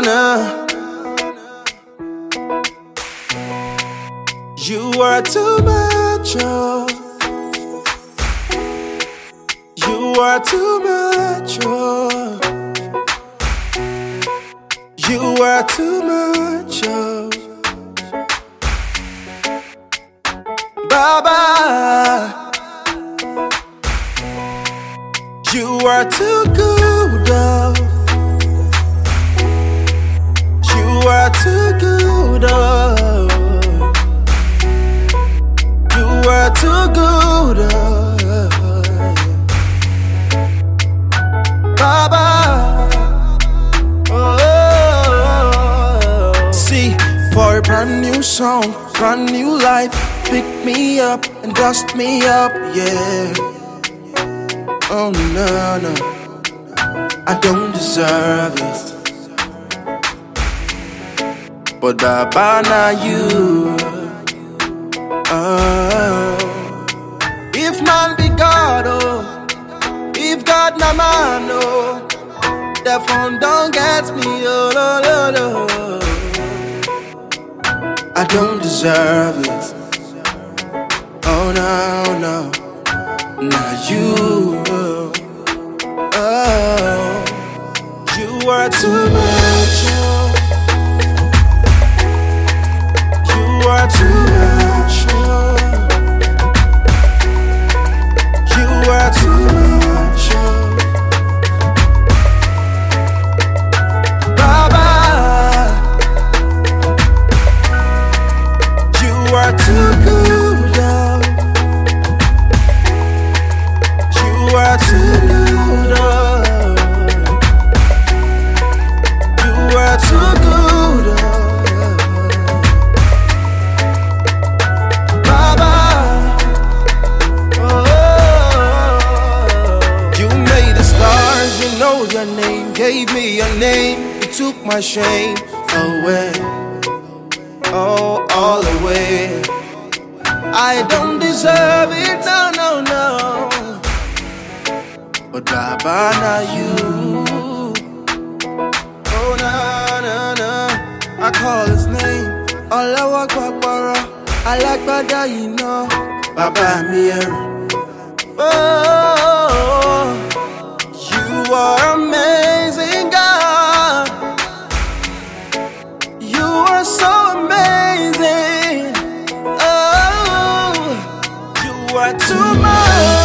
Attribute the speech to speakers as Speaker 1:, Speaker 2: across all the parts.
Speaker 1: no. You are too much, oh. You are too much, oh. You are too much, oh. Baba, you are too good, oh. You are too good, oh. You are too good, oh. Baba, oh. See, for a brand new song, brand new life, pick me up and dust me up, yeah. Oh no, no, I don't deserve it, but Baba, now you. If man be God, oh, if God na man, oh, the phone don't get me, oh, no, no, no. I don't deserve it. Oh no, no, not you. Oh, you are too much. Oh. You are too much. Oh. You are too much. Oh. Baba, you are too good. Oh. You are too good. Oh. You are too good. Oh. Baba, oh. You made the stars, you know your name. Gave me your name, you took my shame away. Oh, all away. I don't deserve it, no, no, no. But Baba, now you. Oh, no, no, no. I call his name. All I walk, I like Bada, you know. Baba, me. Oh, you are amazing, God. You are so amazing. Oh, you are too much.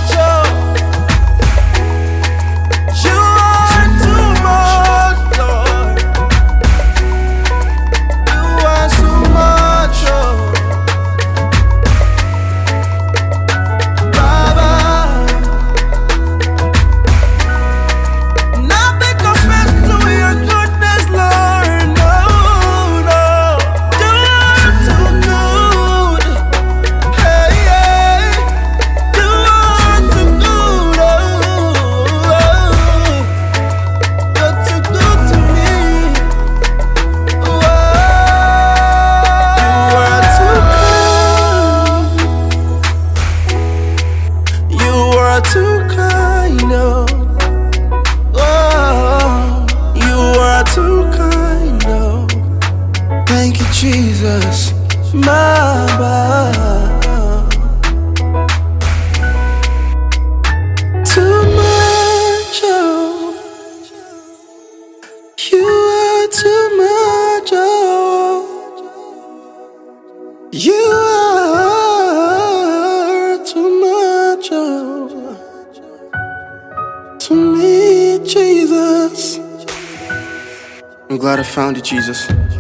Speaker 1: Too kind, oh. Oh, you are too kind, oh. Thank you, Jesus, Baba. Too much, oh. You are too much, oh. You are too much, oh. To me, Jesus. I'm glad I found you, Jesus.